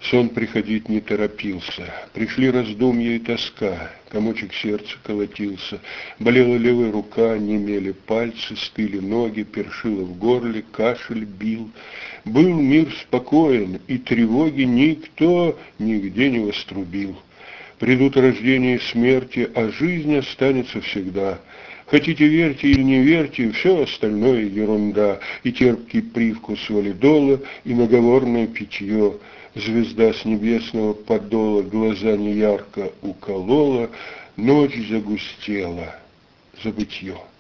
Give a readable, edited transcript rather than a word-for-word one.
Сон приходить не торопился. Пришли раздумья и тоска, комочек сердца колотился. Болела левая рука, немели пальцы, стыли ноги, першило в горле, кашель бил. Был мир спокоен, и тревоги никто нигде не вострубил. Придут рождение и смерти, а жизнь останется всегда. Хотите верьте или не верьте, все остальное ерунда. И терпкий привкус валидола, и наговорное питье. Звезда с небесного подола глаза неярко уколола, ночь загустела, забытье.